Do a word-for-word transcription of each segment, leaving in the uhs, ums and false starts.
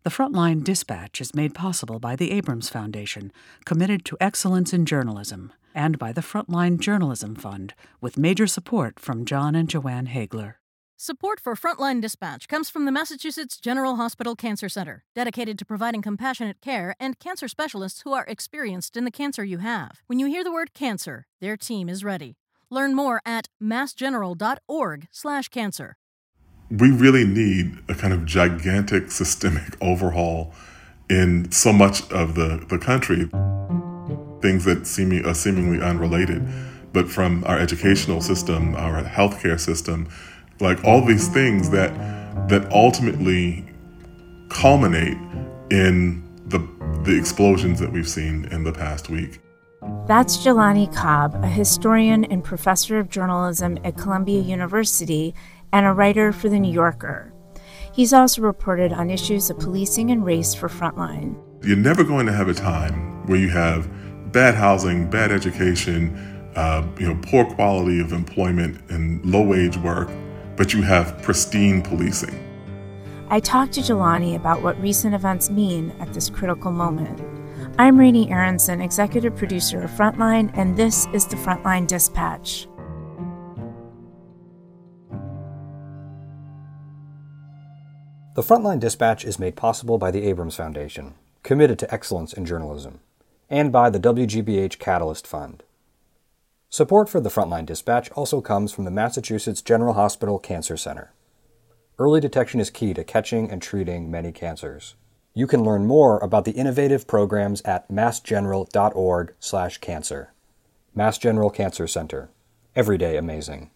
The Frontline Dispatch is made possible by the Abrams Foundation, committed to excellence in journalism, and by the Frontline Journalism Fund, with major support from John and Joanne Hagler. Support for Frontline Dispatch comes from the Massachusetts General Hospital Cancer Center, dedicated to providing compassionate care and cancer specialists who are experienced in the cancer you have. When you hear the word cancer, their team is ready. Learn more at massgeneral.org slash cancer. We really need a kind of gigantic systemic overhaul in so much of the, the country. Things that seem, are seemingly unrelated, but from our educational system, our healthcare system, like all these things that that ultimately culminate in the the explosions that we've seen in the past week. That's Jelani Cobb, a historian and professor of journalism at Columbia University and a writer for The New Yorker. He's also reported on issues of policing and race for Frontline. You're never going to have a time where you have bad housing, bad education, uh, you know, poor quality of employment and low-wage work, but you have pristine policing. I talked to Jelani about what recent events mean at this critical moment. I'm Rainey Aronson, executive producer of Frontline, and this is the Frontline Dispatch. The Frontline Dispatch is made possible by the Abrams Foundation, committed to excellence in journalism, and by the W G B H Catalyst Fund. Support for the Frontline Dispatch also comes from the Massachusetts General Hospital Cancer Center. Early detection is key to catching and treating many cancers. You can learn more about the innovative programs at massgeneral.org slash cancer. Mass General Cancer Center. Everyday amazing.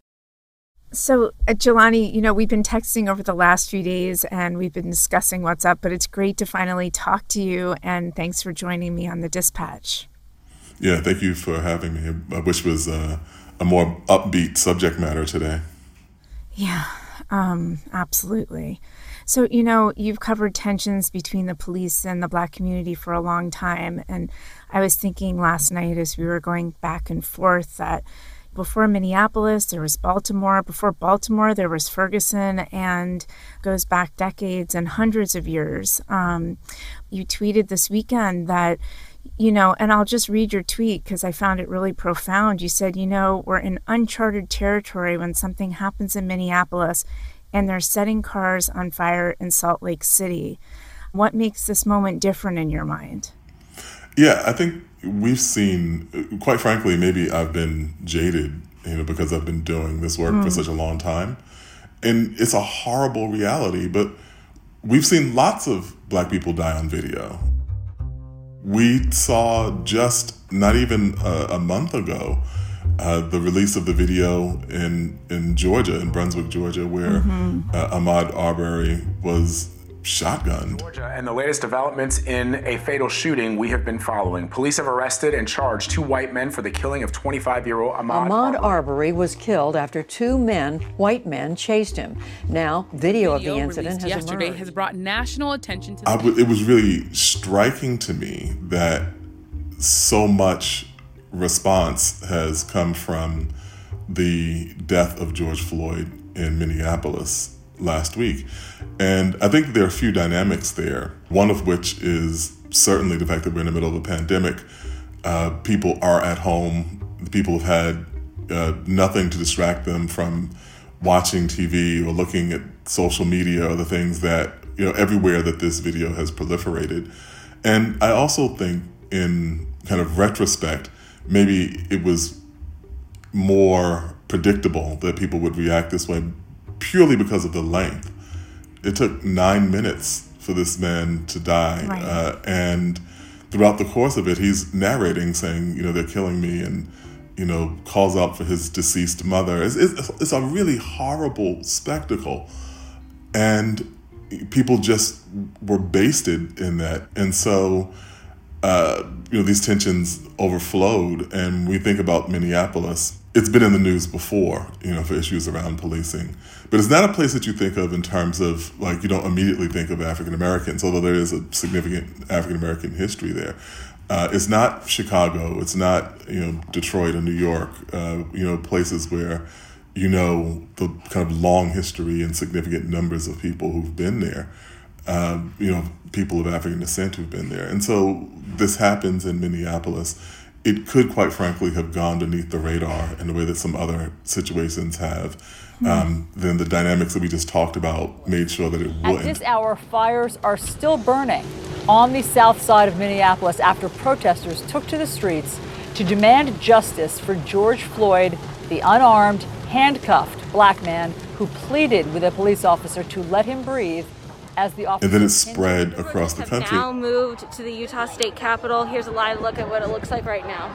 So, uh, Jelani, you know, we've been texting over the last few days and we've been discussing what's up, but it's great to finally talk to you, and thanks for joining me on the Dispatch. Yeah, thank you for having me. I wish it was uh, a more upbeat subject matter today. Yeah, um, absolutely. So, you know, you've covered tensions between the police and the Black community for a long time, and I was thinking last night as we were going back and forth that before Minneapolis, there was Baltimore. Before Baltimore, there was Ferguson, and goes back decades and hundreds of years. Um, you tweeted this weekend that, you know, and I'll just read your tweet because I found it really profound. You said, you know, we're in uncharted territory when something happens in Minneapolis and they're setting cars on fire in Salt Lake City. What makes this moment different in your mind? Yeah, I think we've seen, quite frankly, maybe I've been jaded, you know, because I've been doing this work mm. for such a long time. And it's a horrible reality, but we've seen lots of Black people die on video. We saw just not even a, a month ago uh, the release of the video in, in Georgia, in Brunswick, Georgia, where mm-hmm. uh, Ahmaud Arbery was shotgunned. Georgia, and the latest developments in a fatal shooting we have been following. Police have arrested and charged two white men for the killing of twenty-five-year-old Ahmaud, Ahmaud Arbery. Arbery was killed after two men, white men, chased him. Now, video, video of the incident has yesterday emerged. has brought national attention to the I w- It was really striking to me that so much response has come from the death of George Floyd in Minneapolis last week. And I think there are a few dynamics there, one of which is certainly the fact that we're in the middle of a pandemic. Uh, people are at home. People have had uh, nothing to distract them from watching T V or looking at social media or the things that, you know, everywhere that this video has proliferated. And I also think in kind of retrospect, maybe it was more predictable that people would react this way purely because of the length. It took nine minutes for this man to die. Right. Uh, and throughout the course of it, he's narrating, saying, you know, they're killing me, and, you know, calls out for his deceased mother. It's, it's, it's a really horrible spectacle. And people just were basted in that. And so, uh, you know, these tensions overflowed. And we think about Minneapolis. It's been in the news before, you know, for issues around policing. But it's not a place that you think of in terms of, like, you don't immediately think of African Americans, although there is a significant African American history there. Uh, it's not Chicago. It's not, you know, Detroit or New York, uh, you know, places where, you know, the kind of long history and significant numbers of people who've been there. uh, you know, people of African descent who've been there. And so this happens in Minneapolis. It could, quite frankly, have gone beneath the radar in the way that some other situations have. Um, then the dynamics that we just talked about made sure that it wouldn't. At this hour, fires are still burning on the south side of Minneapolis after protesters took to the streets to demand justice for George Floyd, the unarmed, handcuffed black man who pleaded with a police officer to let him breathe as the officer. And then it spread across the country. Now moved to the Utah State Capitol. Here's a live look at what it looks like right now.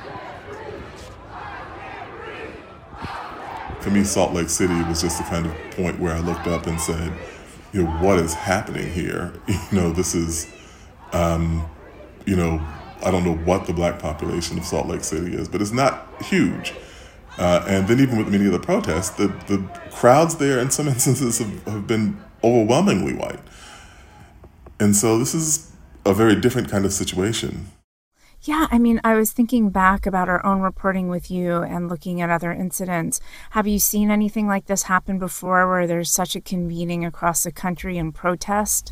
For me, Salt Lake City was just the kind of point where I looked up and said, you know, what is happening here? You know, this is, um, you know, I don't know what the black population of Salt Lake City is, but it's not huge. Uh, and then even with many of the protests, the, the crowds there in some instances have, have been overwhelmingly white. And so this is a very different kind of situation. Yeah, I mean, I was thinking back about our own reporting with you and looking at other incidents. Have you seen anything like this happen before where there's such a convening across the country in protest?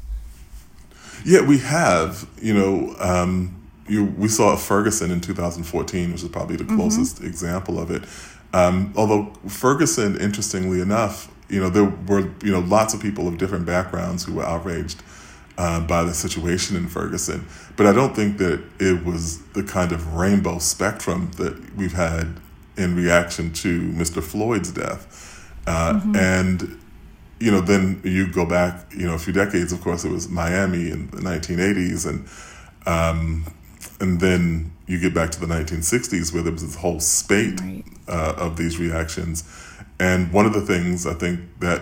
Yeah, we have. You know, um, you, we saw Ferguson in two thousand fourteen, which is probably the closest mm-hmm. example of it. Um, although Ferguson, interestingly enough, you know, there were, you know, lots of people of different backgrounds who were outraged Uh, by the situation in Ferguson. But I don't think that it was the kind of rainbow spectrum that we've had in reaction to Mister Floyd's death. Uh, mm-hmm. And, you know, then you go back, you know, a few decades, of course, it was Miami in the nineteen eighties. And, um, and then you get back to the nineteen sixties where there was this whole spate right. uh, of these reactions. And one of the things I think that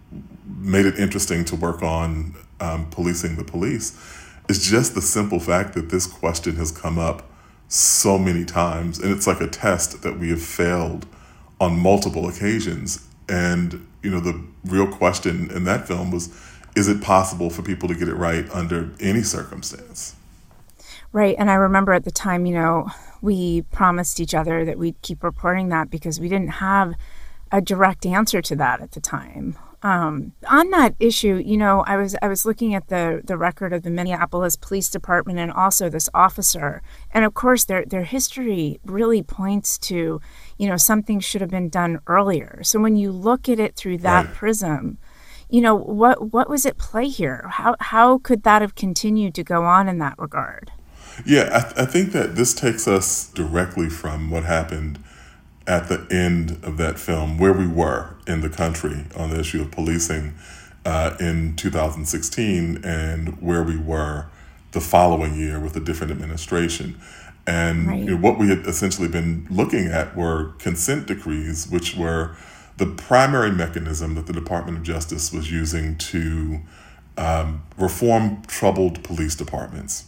made it interesting to work on Um, policing the police is just the simple fact that this question has come up so many times, and it's like a test that we have failed on multiple occasions. And, you know, the real question in that film was, is it possible for people to get it right under any circumstance? Right, and I remember at the time, you know, we promised each other that we'd keep reporting that because we didn't have a direct answer to that at the time. Um, on that issue, you know, I was I was looking at the, the record of the Minneapolis Police Department and also this officer. And of course, their their history really points to, you know, something should have been done earlier. So when you look at it through that right. prism, you know, what what was at play here? How how could that have continued to go on in that regard? Yeah, I, th- I think that this takes us directly from what happened at the end of that film, where we were in the country on the issue of policing uh, in two thousand sixteen and where we were the following year with a different administration. And right. you know, what we had essentially been looking at were consent decrees, which were the primary mechanism that the Department of Justice was using to um, reform troubled police departments.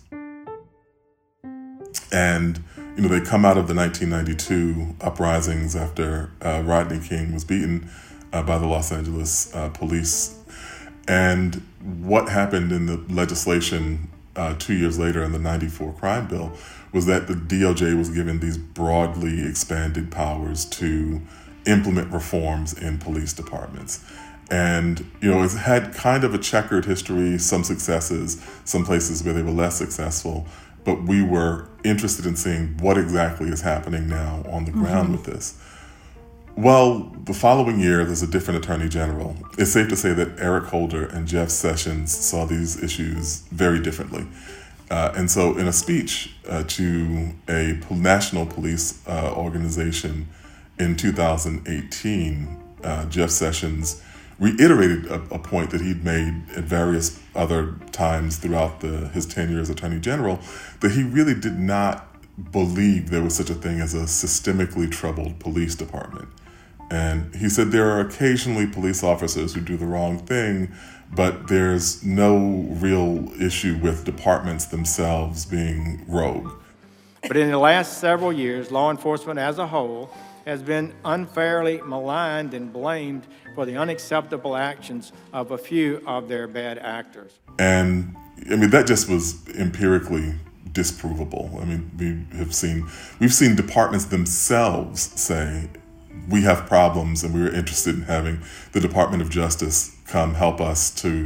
And you know, they come out of the nineteen ninety-two uprisings after uh, Rodney King was beaten uh, by the Los Angeles uh, police. And what happened in the legislation uh, two years later in the ninety-four crime bill was that the D O J was given these broadly expanded powers to implement reforms in police departments. And, you know, it's had kind of a checkered history, some successes, some places where they were less successful. But we were interested in seeing what exactly is happening now on the ground mm-hmm. with this. Well, the following year, there's a different attorney general. It's safe to say that Eric Holder and Jeff Sessions saw these issues very differently. Uh, and so in a speech uh, to a national police uh, organization in two thousand eighteen, uh, Jeff Sessions reiterated a, a point that he'd made at various other times throughout the, his tenure as Attorney General, that he really did not believe there was such a thing as a systemically troubled police department. And he said there are occasionally police officers who do the wrong thing, but there's no real issue with departments themselves being rogue. But in the last several years, law enforcement as a whole has been unfairly maligned and blamed for the unacceptable actions of a few of their bad actors. And, I mean, that just was empirically disprovable. I mean, we have seen, we've seen departments themselves say, we have problems and we were interested in having the Department of Justice come help us to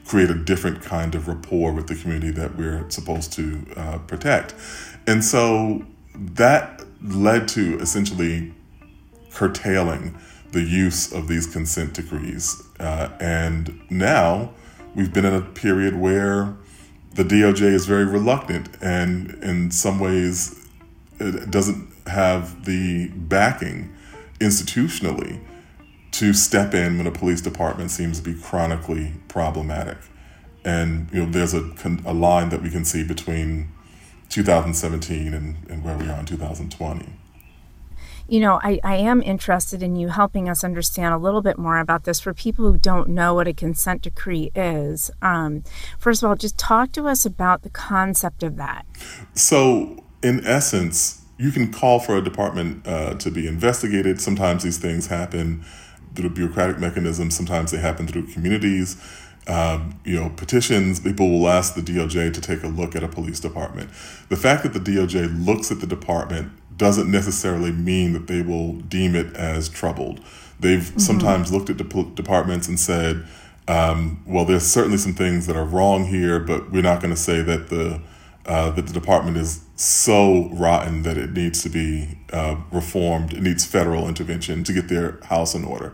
create a different kind of rapport with the community that we're supposed to uh, protect. And so that led to essentially curtailing the use of these consent decrees. Uh, and now we've been in a period where the D O J is very reluctant and in some ways it doesn't have the backing institutionally to step in when a police department seems to be chronically problematic. And you know, there's a, a line that we can see between two thousand seventeen and, and where we are in two thousand twenty. You know, I, I am interested in you helping us understand a little bit more about this for people who don't know what a consent decree is. Um, first of all, just talk to us about the concept of that. So, in essence, you can call for a department uh, to be investigated. Sometimes these things happen through bureaucratic mechanisms. Sometimes they happen through communities. Um, you know, petitions, people will ask the D O J to take a look at a police department. The fact that the D O J looks at the department doesn't necessarily mean that they will deem it as troubled. They've mm-hmm. sometimes looked at de- departments and said, um, well, there's certainly some things that are wrong here, but we're not going to say that the uh, that the department is so rotten that it needs to be uh, reformed. It needs federal intervention to get their house in order.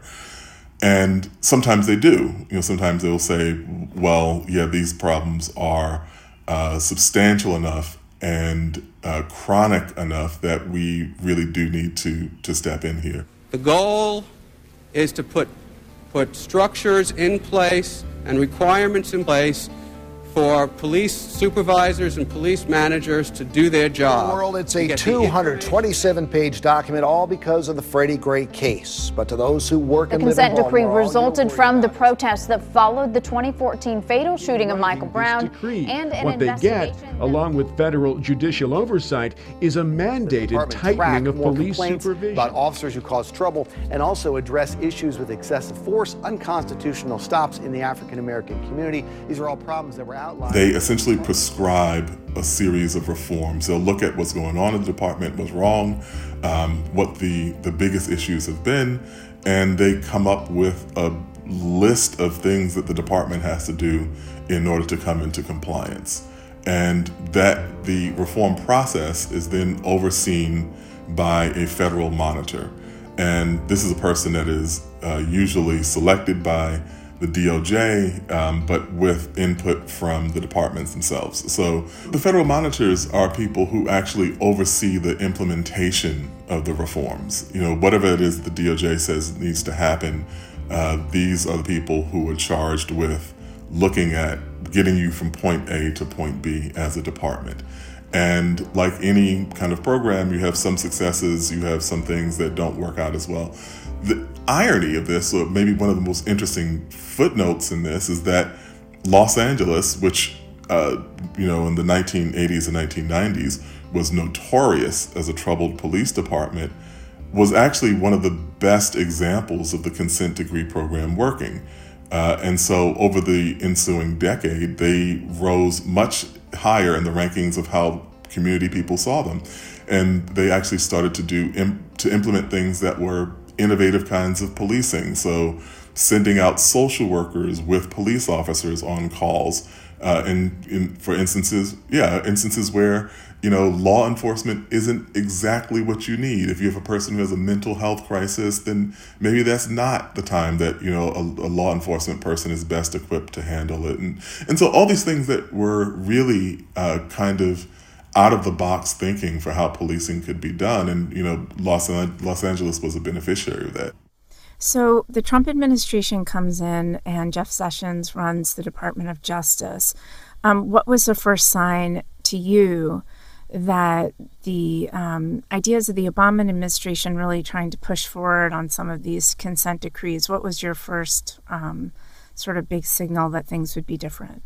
And sometimes they do. You know, sometimes they will say, well, yeah, these problems are uh, substantial enough and uh, chronic enough that we really do need to to step in here. The goal is to put put structures in place and requirements in place for police supervisors and police managers to do their job. In the world, it's a two hundred twenty-seven page document, all because of the Freddie Gray case. But to those who work and live in Baltimore, the consent decree resulted from the protests that followed the twenty fourteen fatal shooting of Michael Brown. And an what they get, along with federal judicial oversight, is a mandated tightening of police supervision about officers who cause trouble and also address issues with excessive force, unconstitutional stops in the African American community. These are all problems that were out. They essentially prescribe a series of reforms. They'll look at what's going on in the department, what's wrong, um, what the, the biggest issues have been, and they come up with a list of things that the department has to do in order to come into compliance. And that the reform process is then overseen by a federal monitor. And this is a person that is uh, usually selected by the D O J, um, but with input from the departments themselves. So the federal monitors are people who actually oversee the implementation of the reforms. You know, whatever it is the D O J says needs to happen, uh, these are the people who are charged with looking at getting you from point A to point B as a department. And like any kind of program, you have some successes, you have some things that don't work out as well. The irony of this, or maybe one of the most interesting footnotes in this, is that Los Angeles, which uh, you know in the nineteen eighties and nineteen nineties was notorious as a troubled police department, was actually one of the best examples of the consent decree program working. Uh, and so over the ensuing decade, they rose much higher in the rankings of how community people saw them. And they actually started to do im- to implement things that were innovative kinds of policing. So sending out social workers with police officers on calls. Uh, and in, for instances, yeah, instances where, you know, law enforcement isn't exactly what you need. If you have a person who has a mental health crisis, then maybe that's not the time that, you know, a, a law enforcement person is best equipped to handle it. And, and so all these things that were really uh, kind of out of the box thinking for how policing could be done. And, you know, Los, Los Angeles was a beneficiary of that. So the Trump administration comes in and Jeff Sessions runs the Department of Justice. Um, what was the first sign to you that the um, ideas of the Obama administration really trying to push forward on some of these consent decrees? What was your first um, sort of big signal that things would be different?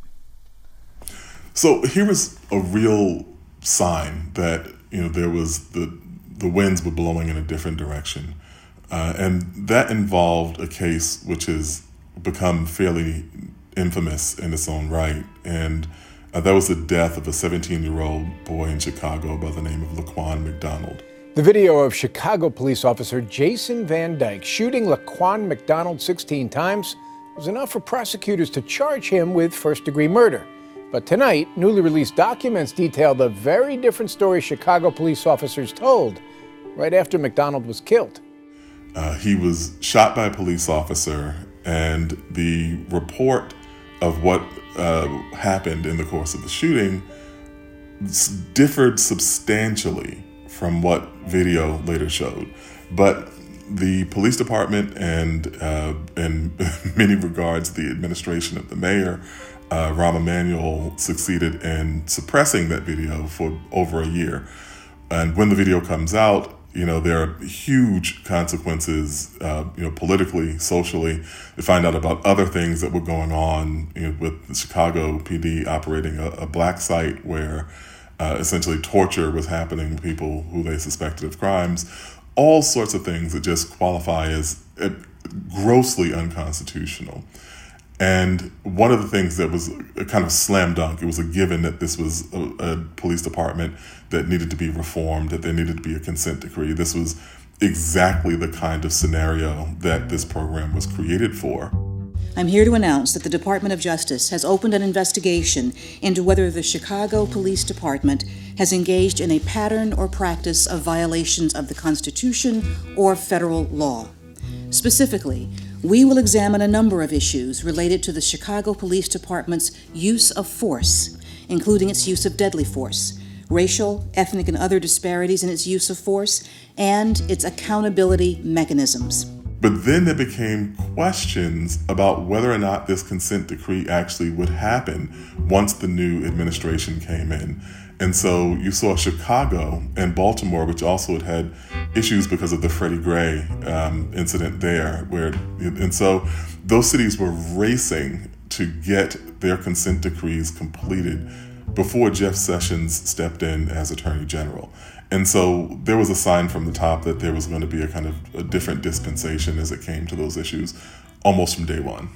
So here was a real sign that, you know, there was the the winds were blowing in a different direction. Uh, and that involved a case which has become fairly infamous in its own right. And uh, that was the death of a seventeen-year-old boy in Chicago by the name of Laquan McDonald. The video of Chicago police officer Jason Van Dyke shooting Laquan McDonald sixteen times was enough for prosecutors to charge him with first-degree murder. But tonight, newly released documents detail the very different story Chicago police officers told right after MacDonald was killed. Uh, he was shot by a police officer, and the report of what uh, happened in the course of the shooting differed substantially from what video later showed. But the police department and, uh, in many regards, the administration of the mayor, uh, Rahm Emanuel, succeeded in suppressing that video for over a year. And when the video comes out, you know, there are huge consequences, uh, you know, politically, socially. They find out about other things that were going on, you know, with the Chicago P D operating a, a black site where uh, essentially torture was happening to people who they suspected of crimes. All sorts of things that just qualify as uh, grossly unconstitutional. And one of the things that was a kind of slam dunk, it was a given that this was a, a police department that needed to be reformed, that there needed to be a consent decree. This was exactly the kind of scenario that this program was created for. I'm here to announce that the Department of Justice has opened an investigation into whether the Chicago Police Department has engaged in a pattern or practice of violations of the Constitution or federal law. Specifically, we will examine a number of issues related to the Chicago Police Department's use of force, including its use of deadly force, racial, ethnic, and other disparities in its use of force, and its accountability mechanisms. But then there became questions about whether or not this consent decree actually would happen once the new administration came in. And so you saw Chicago and Baltimore, which also had had issues because of the Freddie Gray um, incident there. Where, and so those cities were racing to get their consent decrees completed before Jeff Sessions stepped in as Attorney General. And so there was a sign from the top that there was going to be a kind of a different dispensation as it came to those issues almost from day one.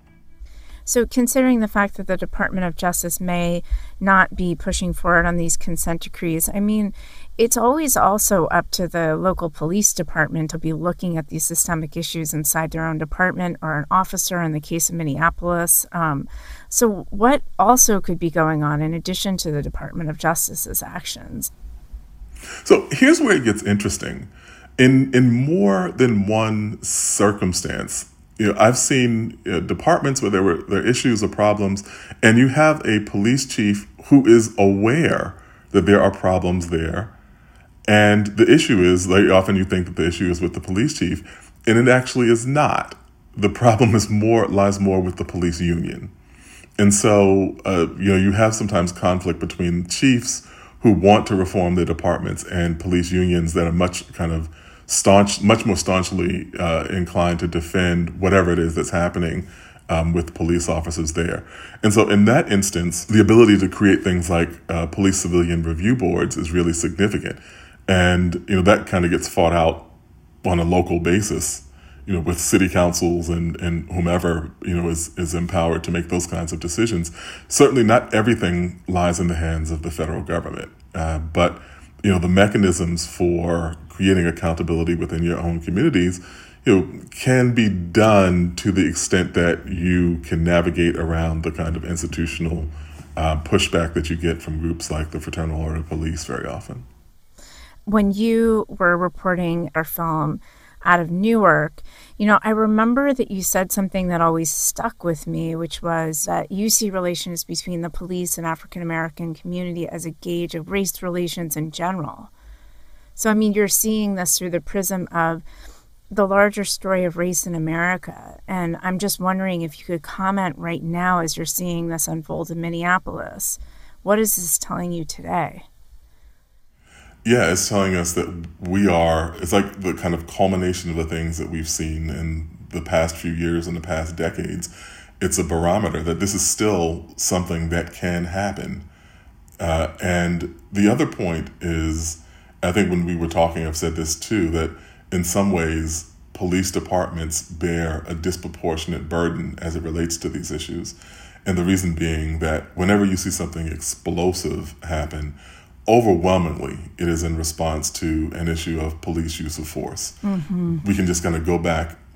So considering the fact that the Department of Justice may not be pushing forward on these consent decrees, I mean, it's always also up to the local police department to be looking at these systemic issues inside their own department or an officer in the case of Minneapolis. Um, so what also could be going on in addition to the Department of Justice's actions? So here's where it gets interesting. In in more than one circumstance, you know, I've seen you know, departments where there were there are issues or problems, and you have a police chief who is aware that there are problems there. And the issue is, like, often you think that the issue is with the police chief, and it actually is not. The problem is more lies more with the police union. And so, uh, you know, you have sometimes conflict between chiefs who want to reform their departments and police unions that are much kind of staunch, much more staunchly uh, inclined to defend whatever it is that's happening um, with police officers there. And so in that instance, the ability to create things like uh, police civilian review boards is really significant. And, you know, that kind of gets fought out on a local basis, you know, with city councils and, and whomever, you know, is, is empowered to make those kinds of decisions. Certainly not everything lies in the hands of the federal government, uh, but, you know, the mechanisms for creating accountability within your own communities, you know, can be done to the extent that you can navigate around the kind of institutional uh, pushback that you get from groups like the Fraternal Order of Police very often. When you were reporting our film out of Newark, you know, I remember that you said something that always stuck with me, which was that you see relations between the police and African-American community as a gauge of race relations in general. So, I mean, you're seeing this through the prism of the larger story of race in America. And I'm just wondering if you could comment right now as you're seeing this unfold in Minneapolis. What is this telling you today? Yeah, it's telling us that we are, it's like the kind of culmination of the things that we've seen in the past few years and the past decades. It's a barometer that this is still something that can happen. Uh, and the other point is, I think when we were talking, I've said this too, that in some ways, police departments bear a disproportionate burden as it relates to these issues. And the reason being that whenever you see something explosive happen, overwhelmingly, it is in response to an issue of police use of force. Mm-hmm. We can just kind of go back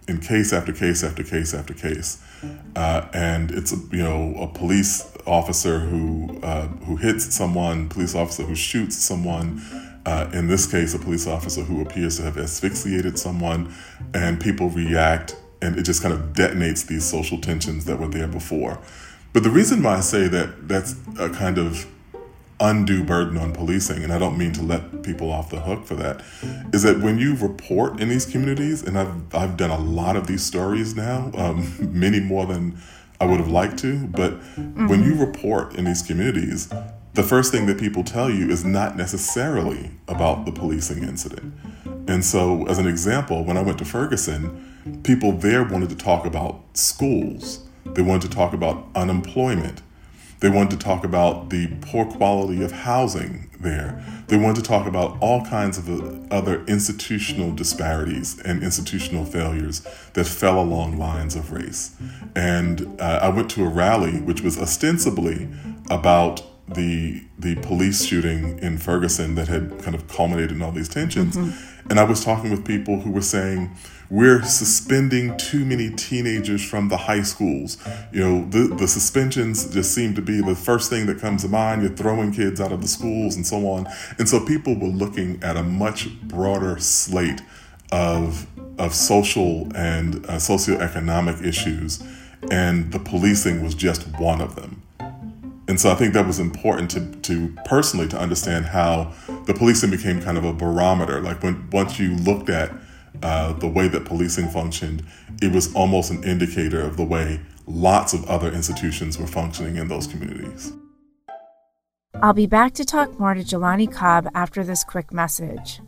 in case after case after case after case. Uh, and it's, you know, a police officer who uh, who hits someone, police officer who shoots someone, uh, in this case, a police officer who appears to have asphyxiated someone, and people react, and it just kind of detonates these social tensions that were there before. But the reason why I say that that's a kind of undue burden on policing, and I don't mean to let people off the hook for that, is that when you report in these communities, and I've I've done a lot of these stories now, um, many more than I would have liked to, but mm-hmm. when you report in these communities, the first thing that people tell you is not necessarily about the policing incident. And so, as an example, when I went to Ferguson, people there wanted to talk about schools. They wanted to talk about unemployment. They wanted to talk about the poor quality of housing there. They wanted to talk about all kinds of other institutional disparities and institutional failures that fell along lines of race. And uh, I went to a rally which was ostensibly about the the police shooting in Ferguson that had kind of culminated in all these tensions. Mm-hmm. And I was talking with people who were saying, we're suspending too many teenagers from the high schools. You know, the, the suspensions just seem to be the first thing that comes to mind. You're throwing kids out of the schools and so on. And so people were looking at a much broader slate of, of social and uh, socioeconomic issues, and the policing was just one of them. And so I think that was important to, to personally to understand how the policing became kind of a barometer. Like when once you looked at uh, the way that policing functioned, it was almost an indicator of the way lots of other institutions were functioning in those communities. I'll be back to talk more to Jelani Cobb after this quick message.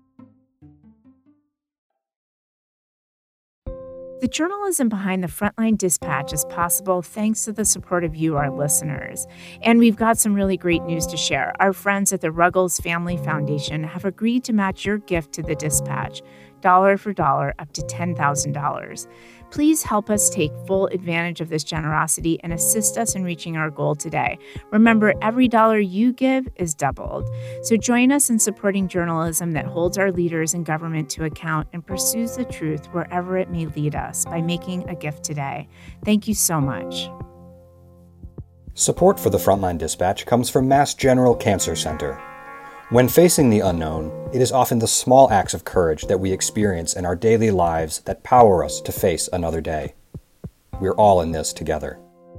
The journalism behind the Frontline Dispatch is possible thanks to the support of you, our listeners. And we've got some really great news to share. Our friends at the Ruggles Family Foundation have agreed to match your gift to the Dispatch, dollar for dollar, up to ten thousand dollars. Please help us take full advantage of this generosity and assist us in reaching our goal today. Remember, every dollar you give is doubled. So join us in supporting journalism that holds our leaders in government to account and pursues the truth wherever it may lead us by making a gift today. Thank you so much. Support for the Frontline Dispatch comes from Mass General Cancer Center. When facing the unknown, it is often the small acts of courage that we experience in our daily lives that power us to face another day. We're all in this together.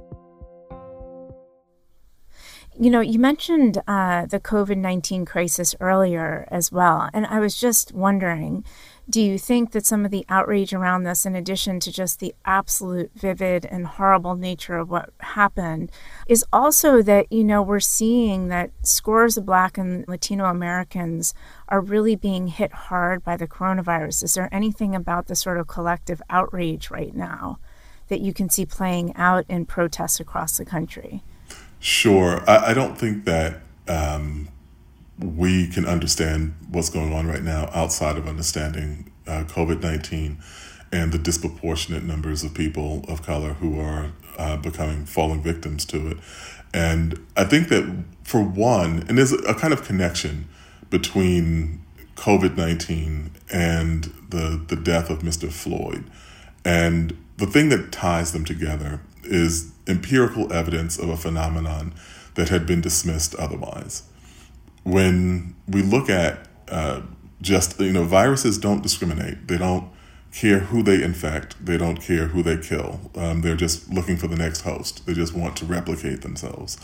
You know, you mentioned uh, the covid nineteen crisis earlier as well, and I was just wondering, do you think that some of the outrage around this, in addition to just the absolute vivid and horrible nature of what happened, is also that, you know, we're seeing that scores of Black and Latino Americans are really being hit hard by the coronavirus? Is there anything about the sort of collective outrage right now that you can see playing out in protests across the country? Sure. I, I don't think that um, we can understand what's going on right now outside of understanding uh, covid nineteen and the disproportionate numbers of people of color who are uh, becoming, falling victims to it. And I think that, for one, and there's a kind of connection between covid nineteen and the, the death of Mister Floyd. And the thing that ties them together is empirical evidence of a phenomenon that had been dismissed otherwise. When we look at uh, just, you know, viruses don't discriminate. They don't care who they infect. They don't care who they kill. Um, they're just looking for the next host. They just want to replicate themselves.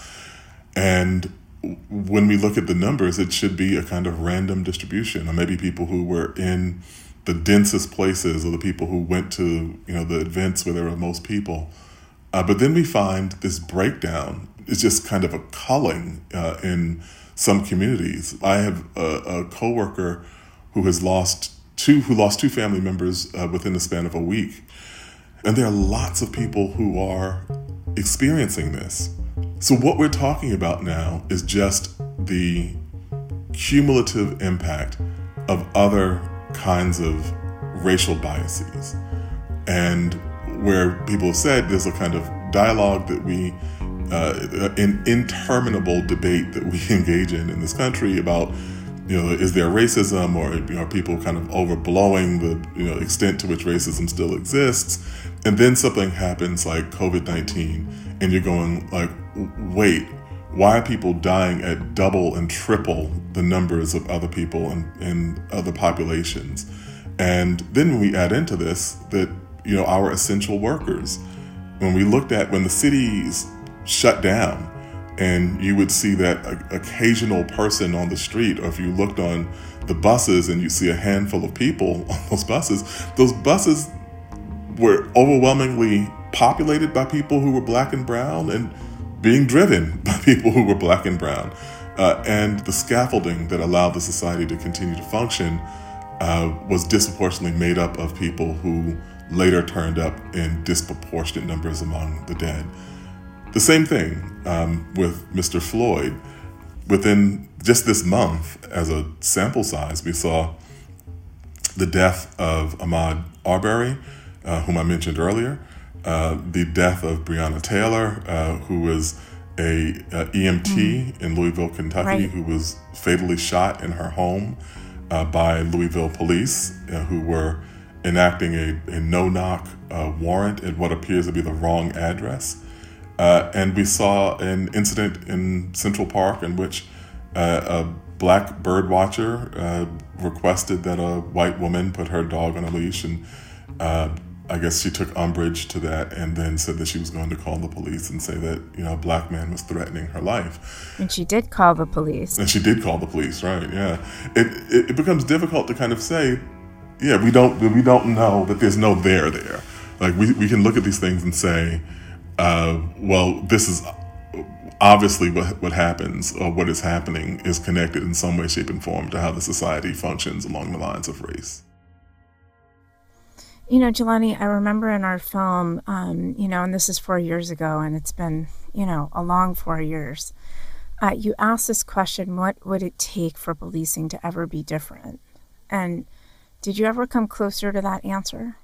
And when we look at the numbers, it should be a kind of random distribution, or maybe people who were in the densest places, or the people who went to, you know, the events where there were most people. Uh, but then we find this breakdown. It's just kind of a culling uh, in some communities. I have a, a coworker who has lost two, who lost two family members uh, within the span of a week. And there are lots of people who are experiencing this. So what we're talking about now is just the cumulative impact of other kinds of racial biases. And where people have said there's a kind of dialogue that we, uh, an interminable debate that we engage in in this country about, you you know, is there racism, or you know, are people kind of overblowing the you know extent to which racism still exists? And then something happens like COVID nineteen, and you're going like, wait, why are people dying at double and triple the numbers of other people in, in other populations? And then when we add into this that, you know, our essential workers, when we looked at when the cities shut down, and you would see that occasional person on the street, or if you looked on the buses and you see a handful of people on those buses, those buses were overwhelmingly populated by people who were black and brown and being driven by people who were black and brown. Uh, and the scaffolding that allowed the society to continue to function uh, was disproportionately made up of people who later turned up in disproportionate numbers among the dead. The same thing um, with Mister Floyd. Within just this month, as a sample size, we saw the death of Ahmaud Arbery, uh, whom I mentioned earlier, uh, the death of Breonna Taylor, uh, who was a, a E M T mm. in Louisville, Kentucky, right. who was fatally shot in her home uh, by Louisville police, uh, who were enacting a, a no-knock uh, warrant at what appears to be the wrong address. Uh, and we saw an incident in Central Park in which uh, a black bird watcher uh, requested that a white woman put her dog on a leash, and uh, I guess she took umbrage to that and then said that she was going to call the police and say that, you know, a black man was threatening her life. And she did call the police. And she did call the police, right, yeah. It, it, it becomes difficult to kind of say, yeah, we don't we don't know that there's no there there. Like, we, we can look at these things and say, Uh, well, this is obviously what, what happens, or what is happening is connected in some way, shape, and form to how the society functions along the lines of race. You know, Jelani, I remember in our film, um, you know, and this is four years ago, and it's been, you know, a long four years. Uh, you asked this question, what would it take for policing to ever be different? And did you ever come closer to that answer?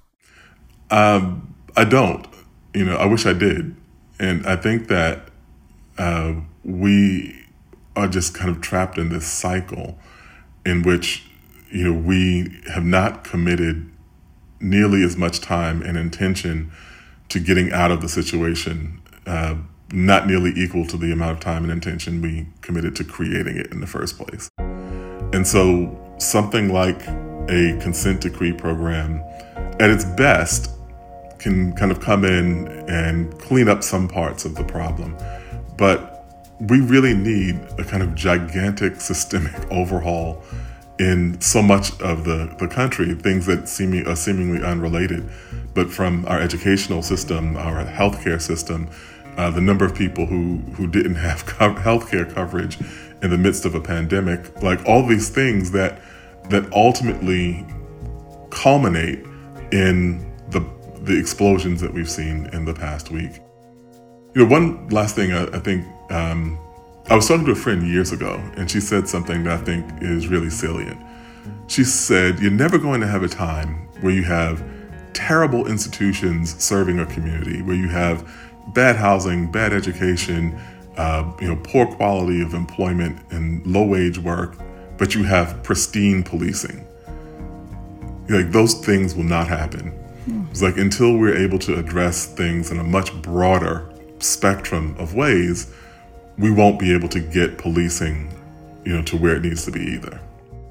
Um, I don't. You know, I wish I did. And I think that uh, we are just kind of trapped in this cycle in which, you know, we have not committed nearly as much time and intention to getting out of the situation, uh, not nearly equal to the amount of time and intention we committed to creating it in the first place. And so something like a consent decree program, at its best, can kind of come in and clean up some parts of the problem. But we really need a kind of gigantic systemic overhaul in so much of the, the country, things that seem, are seemingly unrelated. But from our educational system, our healthcare system, uh, the number of people who, who didn't have co- healthcare coverage in the midst of a pandemic, like all these things that that ultimately culminate in the the explosions that we've seen in the past week. You know, one last thing I, I think, um, I was talking to a friend years ago, and she said something that I think is really salient. She said, you're never going to have a time where you have terrible institutions serving a community, where you have bad housing, bad education, uh, you know, poor quality of employment and low wage work, but you have pristine policing. Like, those things will not happen. It's like, until we're able to address things in a much broader spectrum of ways, we won't be able to get policing, you know, to where it needs to be either.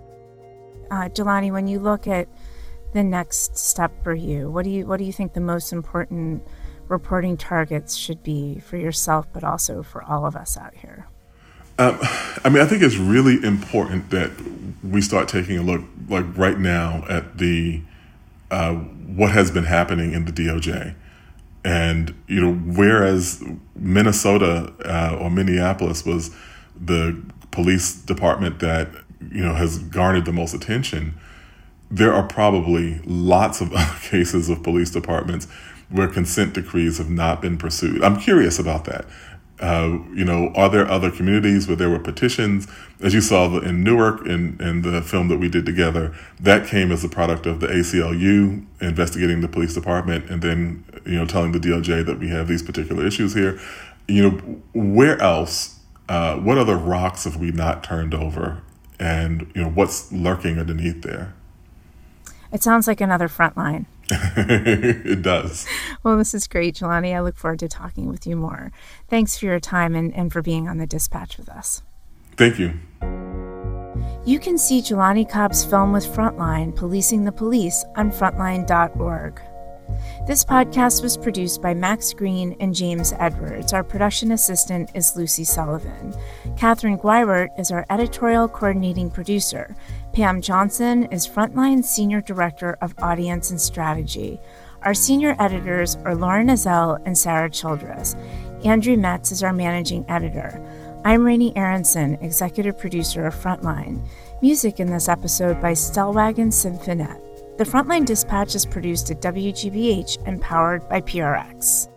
Uh, Jelani, when you look at the next step for you, what do you what do you think the most important reporting targets should be for yourself, but also for all of us out here? Um, I mean, I think it's really important that we start taking a look, like right now, at the Uh, what has been happening in the D O J. And, you know, whereas Minnesota uh, or Minneapolis was the police department that, you know, has garnered the most attention, there are probably lots of other cases of police departments where consent decrees have not been pursued. I'm curious about that. Uh, you know, are there other communities where there were petitions? As you saw in Newark, in, in the film that we did together, that came as a product of the A C L U investigating the police department and then, you know, telling the D O J that we have these particular issues here. You know, where else, uh, what other rocks have we not turned over and you know what's lurking underneath there. It sounds like another Frontline. It does. Well, this is great, Jelani. I look forward to talking with you more. Thanks for your time and, and for being on the Dispatch with us. Thank you. You can see Jelani Cobb's film with Frontline, Policing the Police, on frontline dot org. This podcast was produced by Max Green and James Edwards. Our production assistant is Lucy Sullivan. Catherine Guiwert is our editorial coordinating producer. Pam Johnson is Frontline's Senior Director of Audience and Strategy. Our senior editors are Lauren Azell and Sarah Childress. Andrew Metz is our managing editor. I'm Rainey Aronson, executive producer of Frontline. Music in this episode by Stellwagen Symphonette. The Frontline Dispatch is produced at W G B H and powered by P R X.